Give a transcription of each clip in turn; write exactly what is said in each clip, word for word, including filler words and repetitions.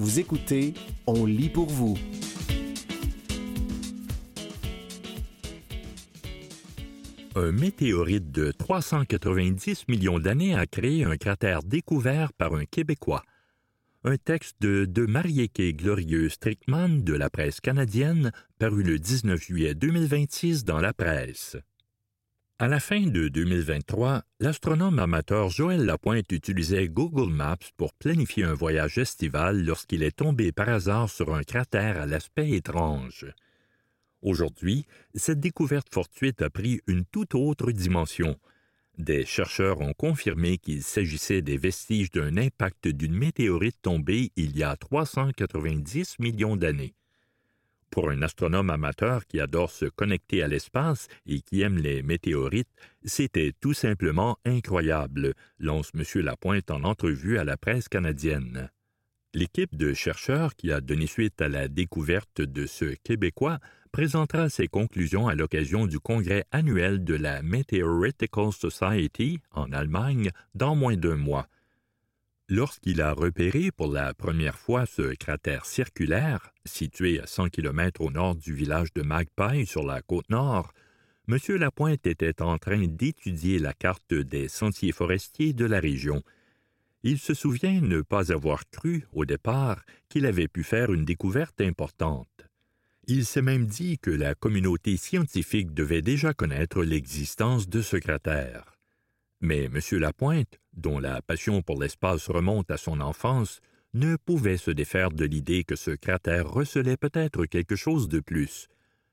Vous écoutez On lit pour vous. Un météorite de trois cent quatre-vingt-dix millions d'années a créé un cratère découvert par un Québécois. Un texte de, de Marieke Glorieux-Strickman de la presse canadienne, paru le dix-neuf juillet deux mille vingt-six dans la presse. À la fin de deux mille vingt-trois, l'astronome amateur Joël Lapointe utilisait Google Maps pour planifier un voyage estival lorsqu'il est tombé par hasard sur un cratère à l'aspect étrange. Aujourd'hui, cette découverte fortuite a pris une toute autre dimension. Des chercheurs ont confirmé qu'il s'agissait des vestiges d'un impact d'une météorite tombée il y a trois cent quatre-vingt-dix millions d'années. Pour un astronome amateur qui adore se connecter à l'espace et qui aime les météorites, c'était tout simplement incroyable, lance M. Lapointe en entrevue à la presse canadienne. L'équipe de chercheurs qui a donné suite à la découverte de ce Québécois présentera ses conclusions à l'occasion du congrès annuel de la Meteoritical Society en Allemagne dans moins d'un mois. Lorsqu'il a repéré pour la première fois ce cratère circulaire, situé à cent kilomètres au nord du village de Magpie sur la côte nord, M. Lapointe était en train d'étudier la carte des sentiers forestiers de la région. Il se souvient ne pas avoir cru, au départ, qu'il avait pu faire une découverte importante. Il s'est même dit que la communauté scientifique devait déjà connaître l'existence de ce cratère. Mais M. Lapointe, dont la passion pour l'espace remonte à son enfance, ne pouvait se défaire de l'idée que ce cratère recelait peut-être quelque chose de plus.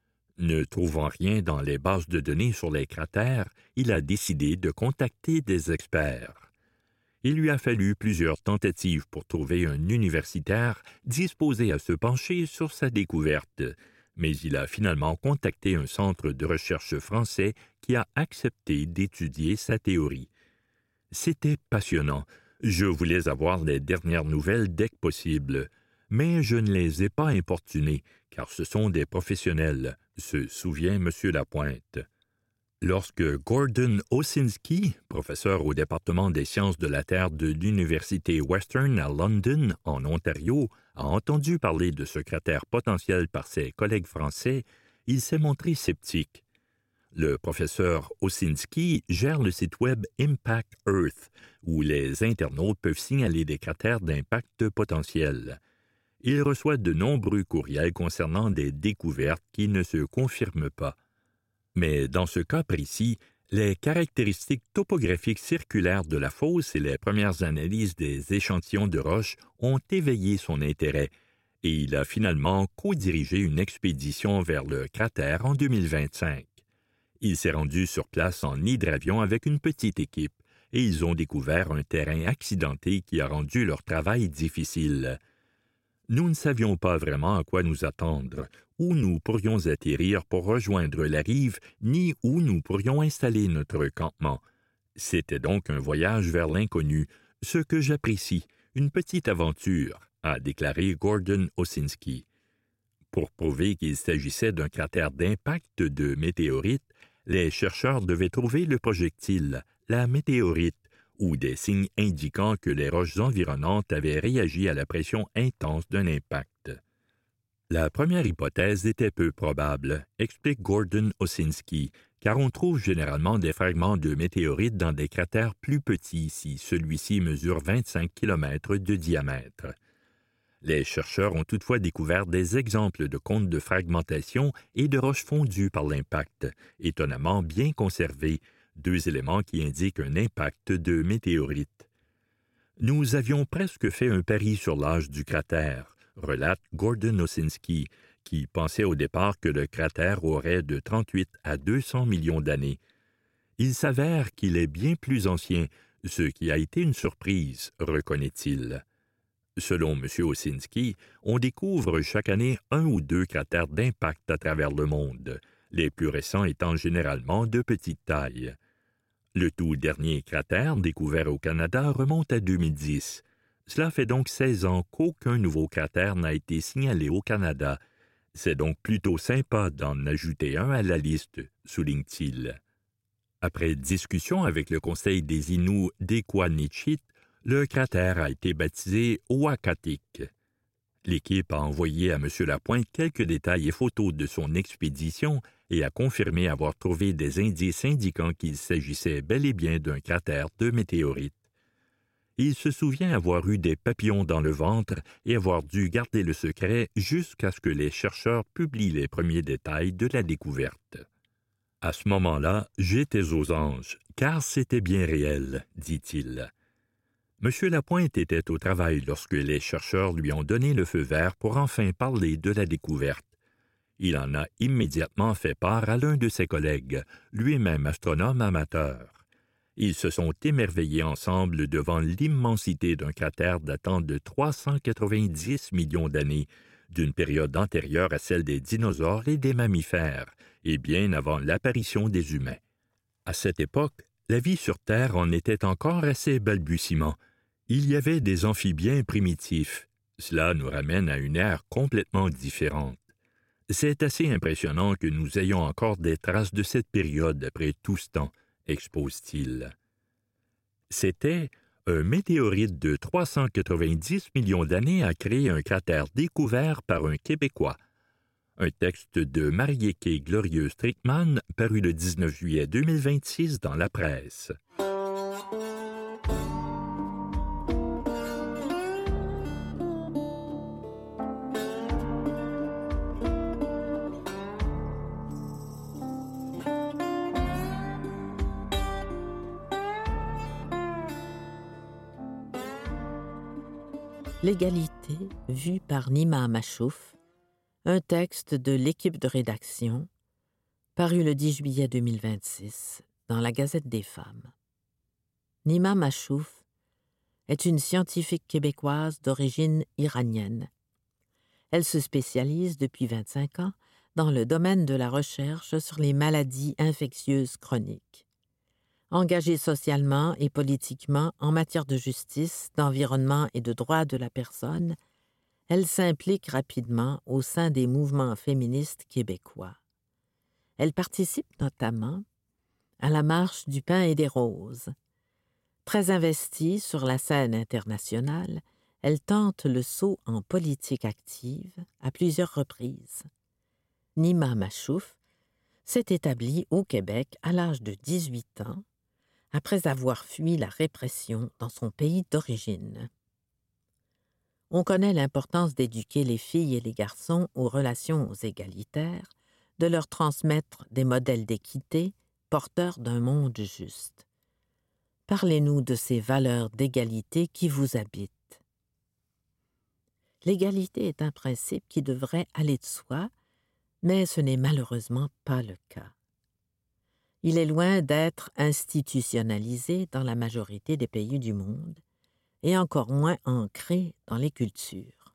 Ne trouvant rien dans les bases de données sur les cratères, il a décidé de contacter des experts. Il lui a fallu plusieurs tentatives pour trouver un universitaire disposé à se pencher sur sa découverte, mais il a finalement contacté un centre de recherche français qui a accepté d'étudier sa théorie. C'était passionnant. Je voulais avoir les dernières nouvelles dès que possible, mais je ne les ai pas importunés, car ce sont des professionnels, se souvient M. Lapointe. Lorsque Gordon Osinski, professeur au département des sciences de la Terre de l'Université Western à London, en Ontario, a entendu parler de ce cratère potentiel par ses collègues français, il s'est montré sceptique. Le professeur Osinski gère le site web Impact Earth, où les internautes peuvent signaler des cratères d'impact potentiel. Il reçoit de nombreux courriels concernant des découvertes qui ne se confirment pas. Mais dans ce cas précis, les caractéristiques topographiques circulaires de la fosse et les premières analyses des échantillons de roches ont éveillé son intérêt, et il a finalement co-dirigé une expédition vers le cratère en deux mille vingt-cinq. Il s'est rendu sur place en hydravion avec une petite équipe, et ils ont découvert un terrain accidenté qui a rendu leur travail difficile. Nous ne savions pas vraiment à quoi nous attendre, où nous pourrions atterrir pour rejoindre la rive, ni où nous pourrions installer notre campement. C'était donc un voyage vers l'inconnu, ce que j'apprécie, une petite aventure, a déclaré Gordon Osinski. Pour prouver qu'il s'agissait d'un cratère d'impact de météorite, les chercheurs devaient trouver le projectile, la météorite, ou des signes indiquant que les roches environnantes avaient réagi à la pression intense d'un impact. La première hypothèse était peu probable, explique Gordon Osinski, car on trouve généralement des fragments de météorites dans des cratères plus petits si celui-ci mesure vingt-cinq kilomètres de diamètre. Les chercheurs ont toutefois découvert des exemples de cônes de fragmentation et de roches fondues par l'impact, étonnamment bien conservés, deux éléments qui indiquent un impact de météorite. Nous avions presque fait un pari sur l'âge du cratère, relate Gordon Osinski, qui pensait au départ que le cratère aurait de trente-huit à deux cents millions d'années. Il s'avère qu'il est bien plus ancien, ce qui a été une surprise, reconnaît-il. Selon M. Osinski, on découvre chaque année un ou deux cratères d'impact à travers le monde, les plus récents étant généralement de petite taille. Le tout dernier cratère découvert au Canada remonte à deux mille dix. Cela fait donc seize ans qu'aucun nouveau cratère n'a été signalé au Canada. C'est donc plutôt sympa d'en ajouter un à la liste, souligne-t-il. Après discussion avec le Conseil des Inuits d'Equanichit, le cratère a été baptisé Ouakatik. L'équipe a envoyé à M. Lapointe quelques détails et photos de son expédition et a confirmé avoir trouvé des indices indiquant qu'il s'agissait bel et bien d'un cratère de météorite. Il se souvient avoir eu des papillons dans le ventre et avoir dû garder le secret jusqu'à ce que les chercheurs publient les premiers détails de la découverte. « À ce moment-là, j'étais aux anges, car c'était bien réel, dit-il. » M. Lapointe était au travail lorsque les chercheurs lui ont donné le feu vert pour enfin parler de la découverte. Il en a immédiatement fait part à l'un de ses collègues, lui-même astronome amateur. Ils se sont émerveillés ensemble devant l'immensité d'un cratère datant de trois cent quatre-vingt-dix millions d'années, d'une période antérieure à celle des dinosaures et des mammifères, et bien avant l'apparition des humains. À cette époque, la vie sur Terre en était encore à ses balbutiements. Il y avait des amphibiens primitifs. Cela nous ramène à une ère complètement différente. C'est assez impressionnant que nous ayons encore des traces de cette période après tout ce temps, expose-t-il. C'était un météorite de trois cent quatre-vingt-dix millions d'années a créé un cratère découvert par un Québécois. Un texte de Marieke Glorieux-Strickman paru le dix-neuf juillet deux mille vingt-six dans la presse. L'égalité vue par Nima Machouf, un texte de l'équipe de rédaction, paru le dix juillet deux mille vingt-six dans la Gazette des femmes. Nima Machouf est une scientifique québécoise d'origine iranienne. Elle se spécialise depuis vingt-cinq ans dans le domaine de la recherche sur les maladies infectieuses chroniques. Engagée socialement et politiquement en matière de justice, d'environnement et de droits de la personne, elle s'implique rapidement au sein des mouvements féministes québécois. Elle participe notamment à la Marche du pain et des roses. Très investie sur la scène internationale, elle tente le saut en politique active à plusieurs reprises. Nima Machouf s'est établie au Québec à l'âge de dix-huit ans, après avoir fui la répression dans son pays d'origine. On connaît l'importance d'éduquer les filles et les garçons aux relations égalitaires, de leur transmettre des modèles d'équité porteurs d'un monde juste. Parlez-nous de ces valeurs d'égalité qui vous habitent. L'égalité est un principe qui devrait aller de soi, mais ce n'est malheureusement pas le cas. Il est loin d'être institutionnalisé dans la majorité des pays du monde et encore moins ancré dans les cultures.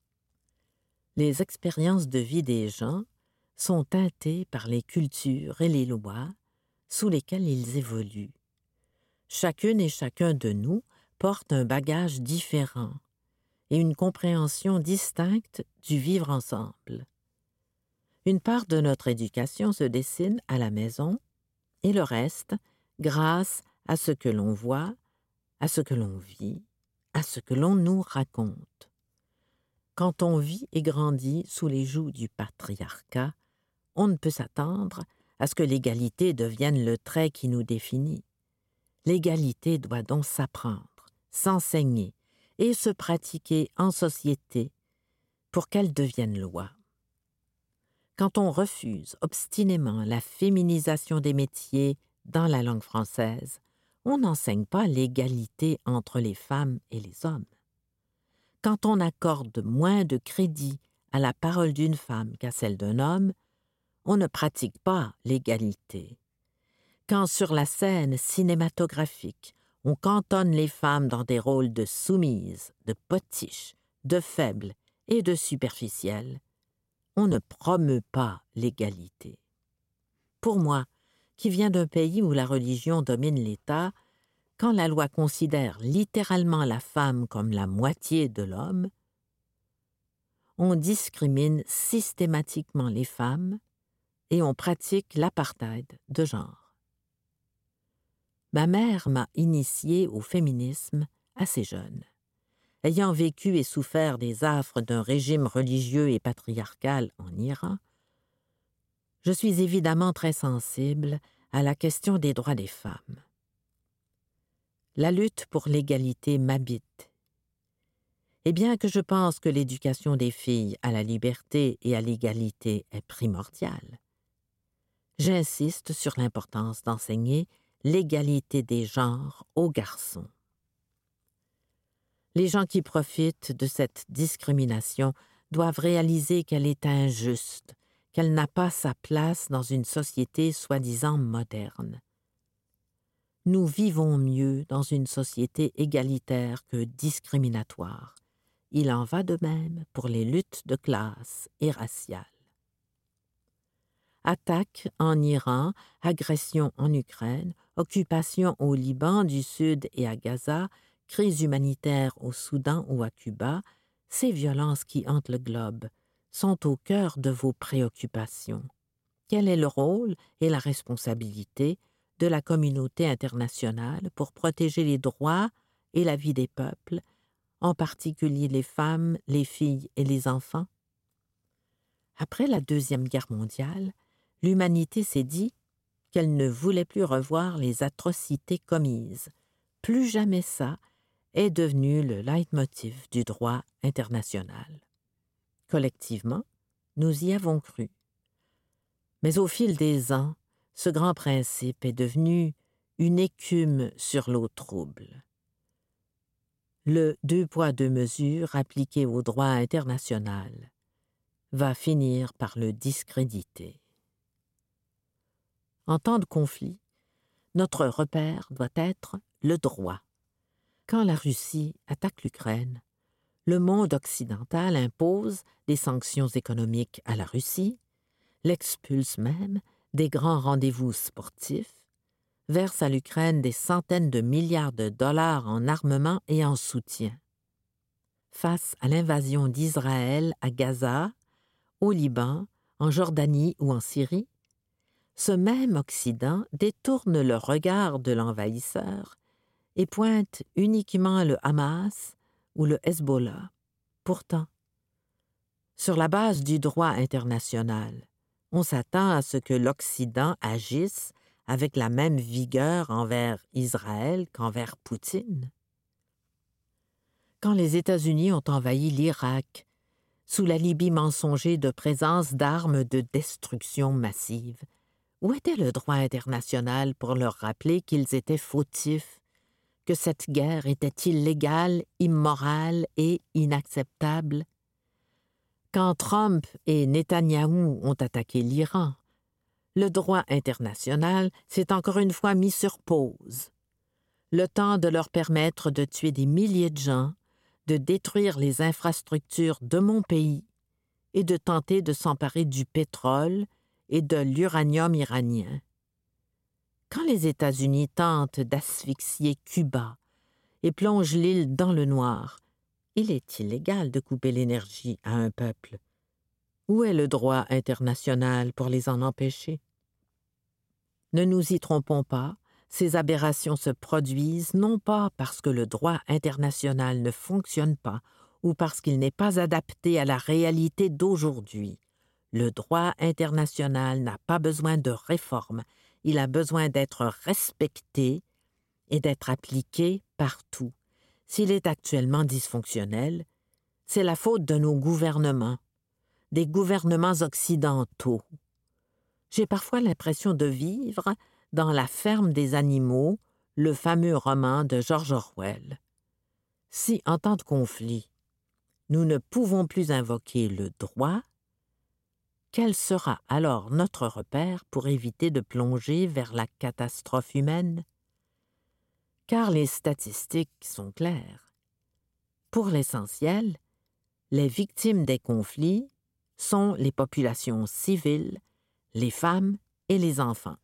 Les expériences de vie des gens sont teintées par les cultures et les lois sous lesquelles ils évoluent. Chacune et chacun de nous porte un bagage différent et une compréhension distincte du vivre ensemble. Une part de notre éducation se dessine à la maison et le reste grâce à ce que l'on voit, à ce que l'on vit, à ce que l'on nous raconte. Quand on vit et grandit sous les jougs du patriarcat, on ne peut s'attendre à ce que l'égalité devienne le trait qui nous définit. L'égalité doit donc s'apprendre, s'enseigner et se pratiquer en société pour qu'elle devienne loi. Quand on refuse obstinément la féminisation des métiers dans la langue française, on n'enseigne pas l'égalité entre les femmes et les hommes. Quand on accorde moins de crédit à la parole d'une femme qu'à celle d'un homme, on ne pratique pas l'égalité. Quand sur la scène cinématographique, on cantonne les femmes dans des rôles de soumises, de potiches, de faibles et de superficielles, on ne promeut pas l'égalité. Pour moi, qui viens d'un pays où la religion domine l'État, quand la loi considère littéralement la femme comme la moitié de l'homme, on discrimine systématiquement les femmes et on pratique l'apartheid de genre. Ma mère m'a initiée au féminisme assez jeune. ayant vécu et souffert des affres d'un régime religieux et patriarcal en Iran, je suis évidemment très sensible à la question des droits des femmes. La lutte pour l'égalité m'habite. Et bien que je pense que l'éducation des filles à la liberté et à l'égalité est primordiale, j'insiste sur l'importance d'enseigner l'égalité des genres aux garçons. Les gens qui profitent de cette discrimination doivent réaliser qu'elle est injuste, qu'elle n'a pas sa place dans une société soi-disant moderne. Nous vivons mieux dans une société égalitaire que discriminatoire. Il en va de même pour les luttes de classe et raciales. Attaques en Iran, agressions en Ukraine, occupation au Liban du Sud et à Gaza, crise humanitaire au Soudan ou à Cuba, ces violences qui hantent le globe sont au cœur de vos préoccupations. Quel est le rôle et la responsabilité de la communauté internationale pour protéger les droits et la vie des peuples, en particulier les femmes, les filles et les enfants? Après la Deuxième Guerre mondiale, l'humanité s'est dit qu'elle ne voulait plus revoir les atrocités commises. Plus jamais ça est devenu le leitmotiv du droit international. Collectivement, nous y avons cru. Mais au fil des ans, ce grand principe est devenu une écume sur l'eau trouble. Le deux poids deux mesures appliqué au droit international va finir par le discréditer. En temps de conflit, notre repère doit être le droit. Quand la Russie attaque l'Ukraine, le monde occidental impose des sanctions économiques à la Russie, l'expulse même des grands rendez-vous sportifs, verse à l'Ukraine des centaines de milliards de dollars en armement et en soutien. Face à l'invasion d'Israël à Gaza, au Liban, en Jordanie ou en Syrie, ce même Occident détourne le regard de l'envahisseur et pointe uniquement le Hamas ou le Hezbollah. Pourtant, sur la base du droit international, on s'attend à ce que l'Occident agisse avec la même vigueur envers Israël qu'envers Poutine. Quand les États-Unis ont envahi l'Irak, sous l'alibi mensonger de présence d'armes de destruction massive, où était le droit international pour leur rappeler qu'ils étaient fautifs, que cette guerre était illégale, immorale et inacceptable? Quand Trump et Netanyahou ont attaqué l'Iran, le droit international s'est encore une fois mis sur pause. Le temps de leur permettre de tuer des milliers de gens, de détruire les infrastructures de mon pays et de tenter de s'emparer du pétrole et de l'uranium iranien. Quand les États-Unis tentent d'asphyxier Cuba et plongent l'île dans le noir, il est illégal de couper l'énergie à un peuple. Où est le droit international pour les en empêcher? Ne nous y trompons pas, ces aberrations se produisent non pas parce que le droit international ne fonctionne pas ou parce qu'il n'est pas adapté à la réalité d'aujourd'hui. Le droit international n'a pas besoin de réforme, il a besoin d'être respecté et d'être appliqué partout. S'il est actuellement dysfonctionnel, c'est la faute de nos gouvernements, des gouvernements occidentaux. J'ai parfois l'impression de vivre dans La ferme des animaux, le fameux roman de George Orwell. Si, en temps de conflit, nous ne pouvons plus invoquer le droit, quel sera alors notre repère pour éviter de plonger vers la catastrophe humaine? Car les statistiques sont claires. Pour l'essentiel, les victimes des conflits sont les populations civiles, les femmes et les enfants.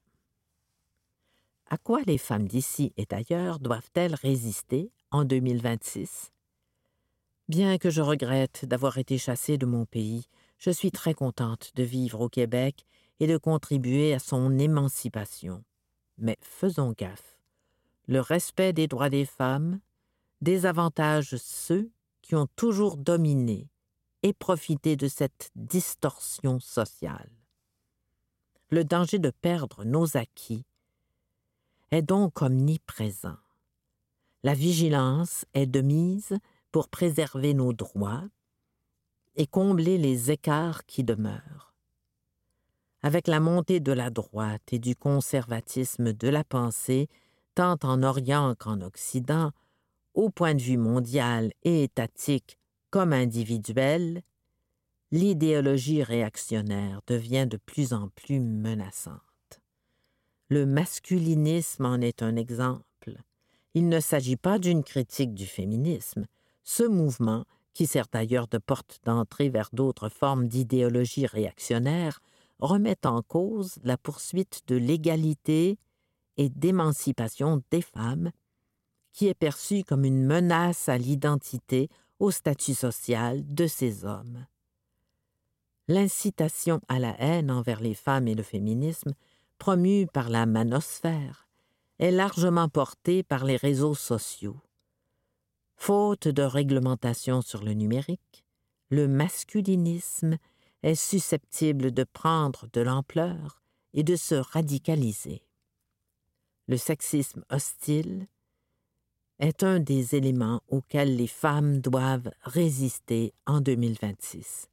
À quoi les femmes d'ici et d'ailleurs doivent-elles résister en deux mille vingt-six? Bien que je regrette d'avoir été chassée de mon pays, je suis très contente de vivre au Québec et de contribuer à son émancipation. Mais faisons gaffe. Le respect des droits des femmes désavantage ceux qui ont toujours dominé et profité de cette distorsion sociale. Le danger de perdre nos acquis est donc omniprésent. La vigilance est de mise pour préserver nos droits et combler les écarts qui demeurent. Avec la montée de la droite et du conservatisme de la pensée, tant en Orient qu'en Occident, au point de vue mondial et étatique comme individuel, l'idéologie réactionnaire devient de plus en plus menaçante. Le masculinisme en est un exemple. Il ne s'agit pas d'une critique du féminisme. Ce mouvement, qui sert d'ailleurs de porte d'entrée vers d'autres formes d'idéologie réactionnaire, remet en cause la poursuite de l'égalité et d'émancipation des femmes, qui est perçue comme une menace à l'identité, au statut social de ces hommes. L'incitation à la haine envers les femmes et le féminisme, promue par la manosphère, est largement portée par les réseaux sociaux. Faute de réglementation sur le numérique, le masculinisme est susceptible de prendre de l'ampleur et de se radicaliser. Le sexisme hostile est un des éléments auxquels les femmes doivent résister en deux mille vingt-six.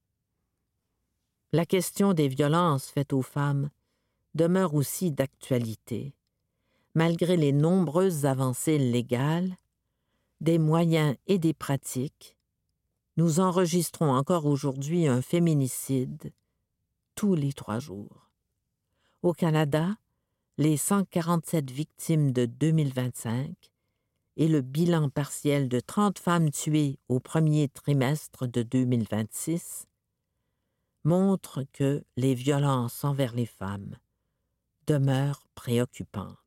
La question des violences faites aux femmes demeure aussi d'actualité, malgré les nombreuses avancées légales, des moyens et des pratiques. Nous enregistrons encore aujourd'hui un féminicide tous les trois jours. Au Canada, les cent quarante-sept victimes de deux mille vingt-cinq et le bilan partiel de trente femmes tuées au premier trimestre de deux mille vingt-six montrent que les violences envers les femmes demeurent préoccupantes.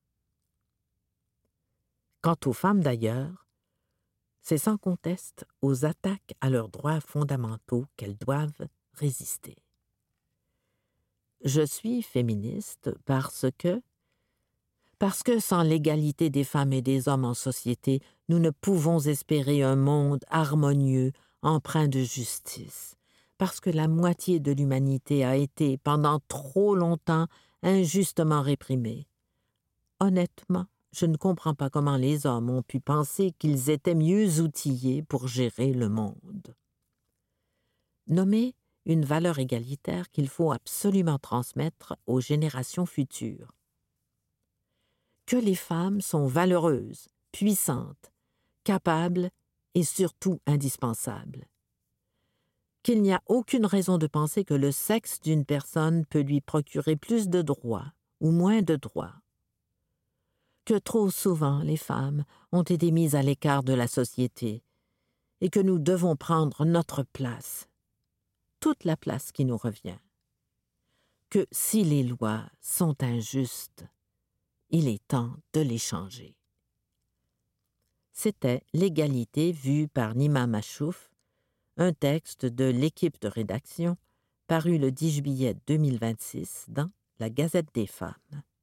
Quant aux femmes d'ailleurs, c'est sans conteste aux attaques à leurs droits fondamentaux qu'elles doivent résister. Je suis féministe parce que, parce que sans l'égalité des femmes et des hommes en société, nous ne pouvons espérer un monde harmonieux, empreint de justice, parce que la moitié de l'humanité a été, pendant trop longtemps, injustement réprimée. Honnêtement, je ne comprends pas comment les hommes ont pu penser qu'ils étaient mieux outillés pour gérer le monde. Nommer une valeur égalitaire qu'il faut absolument transmettre aux générations futures. Que les femmes sont valeureuses, puissantes, capables et surtout indispensables. Qu'il n'y a aucune raison de penser que le sexe d'une personne peut lui procurer plus de droits ou moins de droits. Que trop souvent les femmes ont été mises à l'écart de la société et que nous devons prendre notre place, toute la place qui nous revient. Que si les lois sont injustes, il est temps de les changer. C'était L'égalité vue par Nima Machouf, un texte de l'équipe de rédaction paru le dix juillet deux mille vingt-six dans la Gazette des femmes.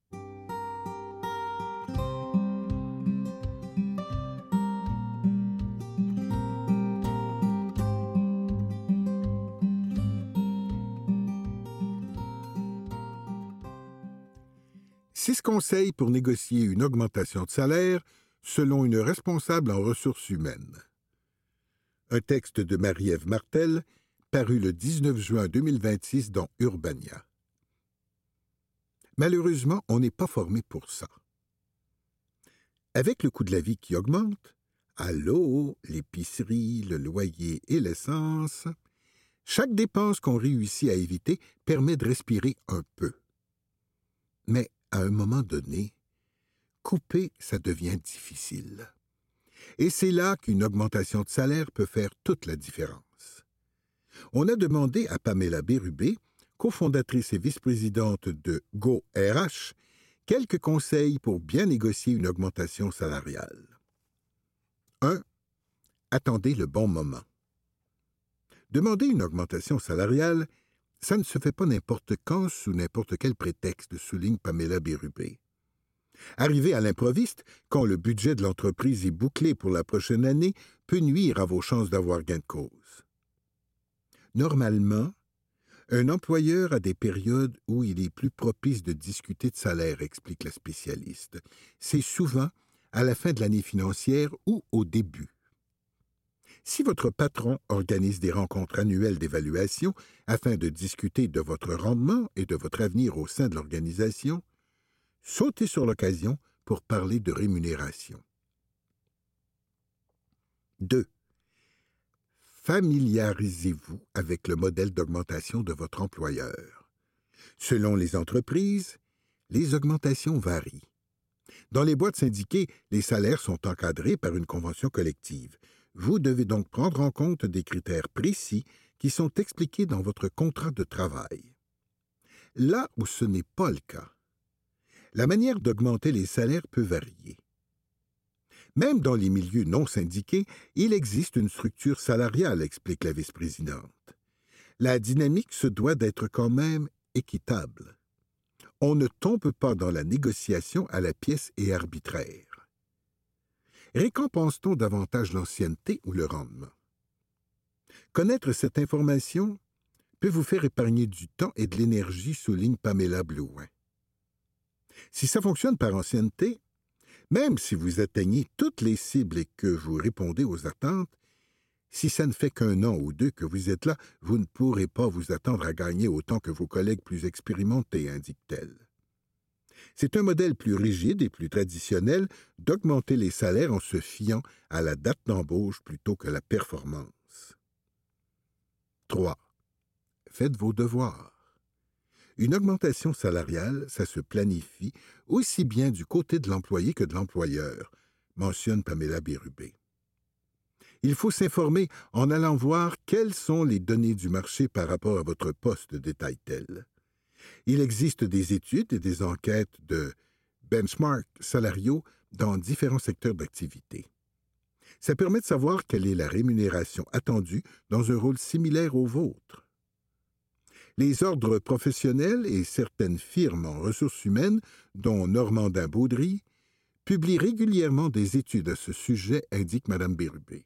Six conseils pour négocier une augmentation de salaire selon une responsable en ressources humaines. Un texte de Marie-Ève Martel, paru le dix-neuf juin deux mille vingt-six dans Urbania. Malheureusement, on n'est pas formé pour ça. Avec le coût de la vie qui augmente, à l'eau, l'épicerie, le loyer et l'essence, chaque dépense qu'on réussit à éviter permet de respirer un peu. Mais à un moment donné, couper, ça devient difficile. Et c'est là qu'une augmentation de salaire peut faire toute la différence. On a demandé à Pamela Bérubé, cofondatrice et vice-présidente de Go R H, quelques conseils pour bien négocier une augmentation salariale. un. Attendez le bon moment. Demander une augmentation salariale, ça ne se fait pas n'importe quand sous n'importe quel prétexte, souligne Pamela Bérubé. Arriver à l'improviste, quand le budget de l'entreprise est bouclé pour la prochaine année, peut nuire à vos chances d'avoir gain de cause. Normalement, un employeur a des périodes où il est plus propice de discuter de salaire, explique la spécialiste. C'est souvent à la fin de l'année financière ou au début. Si votre patron organise des rencontres annuelles d'évaluation afin de discuter de votre rendement et de votre avenir au sein de l'organisation, sautez sur l'occasion pour parler de rémunération. deux. Familiarisez-vous avec le modèle d'augmentation de votre employeur. Selon les entreprises, les augmentations varient. Dans les boîtes syndiquées, les salaires sont encadrés par une convention collective. Vous devez donc prendre en compte des critères précis qui sont expliqués dans votre contrat de travail. Là où ce n'est pas le cas, la manière d'augmenter les salaires peut varier. Même dans les milieux non syndiqués, il existe une structure salariale, explique la vice-présidente. La dynamique se doit d'être quand même équitable. On ne tombe pas dans la négociation à la pièce et arbitraire. Récompense-t-on davantage l'ancienneté ou le rendement? Connaître cette information peut vous faire épargner du temps et de l'énergie, souligne Pamela Blouin. Si ça fonctionne par ancienneté, même si vous atteignez toutes les cibles et que vous répondez aux attentes, si ça ne fait qu'un an ou deux que vous êtes là, vous ne pourrez pas vous attendre à gagner autant que vos collègues plus expérimentés, indique-t-elle. C'est un modèle plus rigide et plus traditionnel d'augmenter les salaires en se fiant à la date d'embauche plutôt que la performance. trois. Faites vos devoirs. Une augmentation salariale, ça se planifie aussi bien du côté de l'employé que de l'employeur, mentionne Pamela Bérubé. Il faut s'informer en allant voir quelles sont les données du marché par rapport à votre poste, détaille-t-elle. Il existe des études et des enquêtes de benchmark salariaux dans différents secteurs d'activité. Ça permet de savoir quelle est la rémunération attendue dans un rôle similaire au vôtre. Les ordres professionnels et certaines firmes en ressources humaines, dont Normandin Baudry, publient régulièrement des études à ce sujet, indique Mme Bérubé.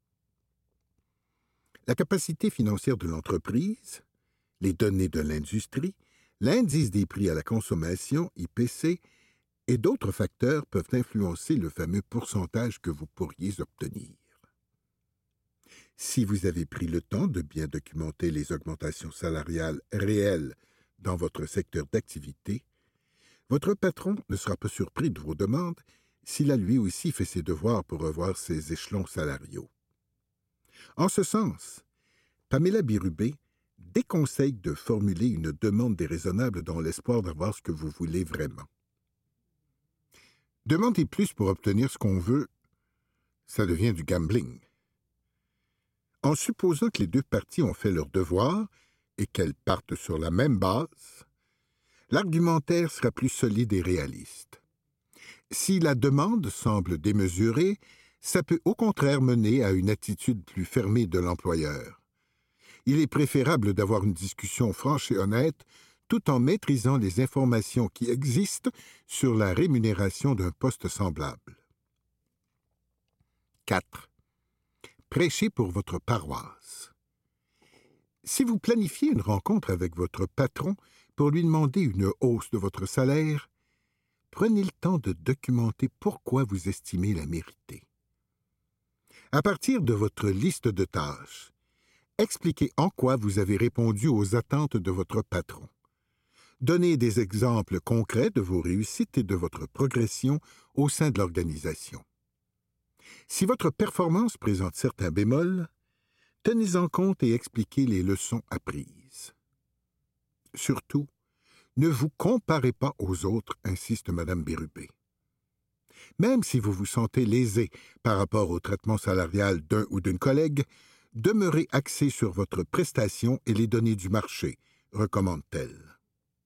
La capacité financière de l'entreprise, les données de l'industrie, l'indice des prix à la consommation, I P C, et d'autres facteurs peuvent influencer le fameux pourcentage que vous pourriez obtenir. Si vous avez pris le temps de bien documenter les augmentations salariales réelles dans votre secteur d'activité, votre patron ne sera pas surpris de vos demandes s'il a lui aussi fait ses devoirs pour revoir ses échelons salariaux. En ce sens, Pamela Bérubé déconseille de formuler une demande déraisonnable dans l'espoir d'avoir ce que vous voulez vraiment. Demander plus pour obtenir ce qu'on veut, ça devient du gambling. En supposant que les deux parties ont fait leur devoir et qu'elles partent sur la même base, l'argumentaire sera plus solide et réaliste. Si la demande semble démesurée, ça peut au contraire mener à une attitude plus fermée de l'employeur. Il est préférable d'avoir une discussion franche et honnête tout en maîtrisant les informations qui existent sur la rémunération d'un poste semblable. quatre. Prêchez pour votre paroisse. Si vous planifiez une rencontre avec votre patron pour lui demander une hausse de votre salaire, prenez le temps de documenter pourquoi vous estimez la mériter. À partir de votre liste de tâches, expliquez en quoi vous avez répondu aux attentes de votre patron. Donnez des exemples concrets de vos réussites et de votre progression au sein de l'organisation. Si votre performance présente certains bémols, tenez-en compte et expliquez les leçons apprises. Surtout, ne vous comparez pas aux autres, insiste Mme Bérubé. Même si vous vous sentez lésé par rapport au traitement salarial d'un ou d'une collègue, demeurez axé sur votre prestation et les données du marché, recommande-t-elle.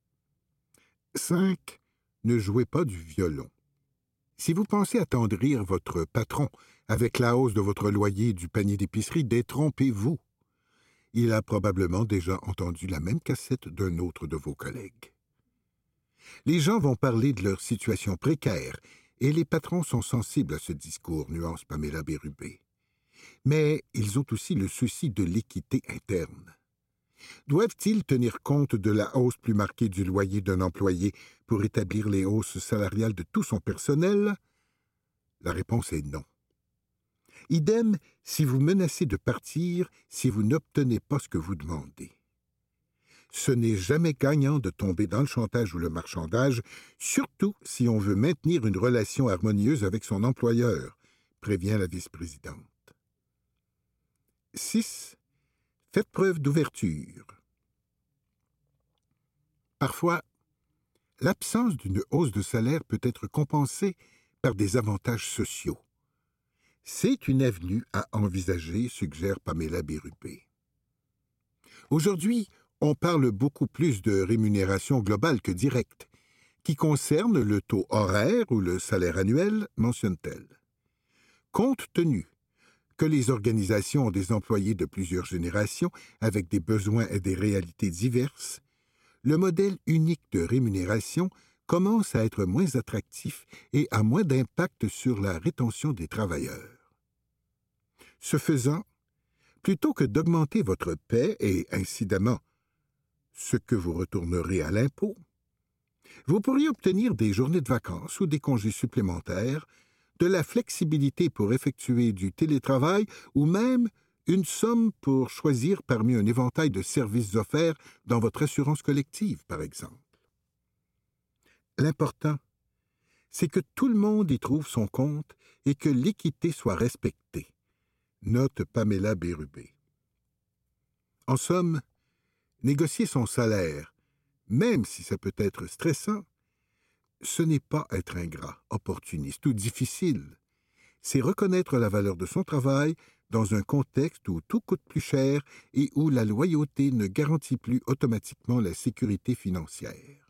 cinq. Ne jouez pas du violon. Si vous pensez attendrir votre patron avec la hausse de votre loyer du panier d'épicerie, détrompez-vous. Il a probablement déjà entendu la même cassette d'un autre de vos collègues. Les gens vont parler de leur situation précaire, et les patrons sont sensibles à ce discours, nuance Pamela Bérubé. Mais ils ont aussi le souci de l'équité interne. Doivent-ils tenir compte de la hausse plus marquée du loyer d'un employé pour établir les hausses salariales de tout son personnel? La réponse est non. Idem si vous menacez de partir si vous n'obtenez pas ce que vous demandez. Ce n'est jamais gagnant de tomber dans le chantage ou le marchandage, surtout si on veut maintenir une relation harmonieuse avec son employeur, prévient la vice-présidente. six. Faites preuve d'ouverture. Parfois, l'absence d'une hausse de salaire peut être compensée par des avantages sociaux. C'est une avenue à envisager, suggère Pamela Bérubé. Aujourd'hui, on parle beaucoup plus de rémunération globale que directe, qui concerne le taux horaire ou le salaire annuel, mentionne-t-elle. Compte tenu que les organisations ont des employés de plusieurs générations avec des besoins et des réalités diverses, le modèle unique de rémunération commence à être moins attractif et a moins d'impact sur la rétention des travailleurs. Ce faisant, plutôt que d'augmenter votre paie et, incidemment, ce que vous retournerez à l'impôt, vous pourriez obtenir des journées de vacances ou des congés supplémentaires, de la flexibilité pour effectuer du télétravail ou même une somme pour choisir parmi un éventail de services offerts dans votre assurance collective, par exemple. L'important, c'est que tout le monde y trouve son compte et que l'équité soit respectée, note Pamela Bérubé. En somme, négocier son salaire, même si ça peut être stressant, ce n'est pas être ingrat, opportuniste ou difficile. C'est reconnaître la valeur de son travail dans un contexte où tout coûte plus cher et où la loyauté ne garantit plus automatiquement la sécurité financière.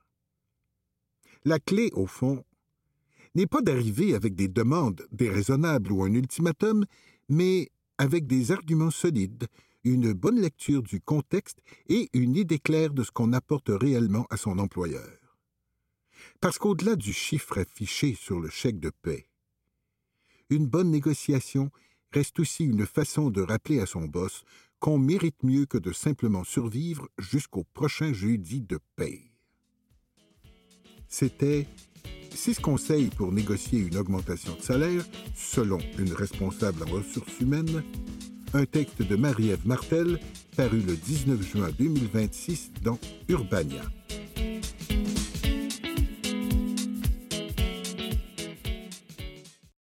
La clé, au fond, n'est pas d'arriver avec des demandes déraisonnables ou un ultimatum, mais avec des arguments solides, une bonne lecture du contexte et une idée claire de ce qu'on apporte réellement à son employeur. Parce qu'au-delà du chiffre affiché sur le chèque de paie, une bonne négociation reste aussi une façon de rappeler à son boss qu'on mérite mieux que de simplement survivre jusqu'au prochain jeudi de paie. C'était six conseils pour négocier une augmentation de salaire, selon une responsable en ressources humaines, un texte de Marie-Ève Martel, paru le dix-neuf juin deux mille vingt-six dans Urbania.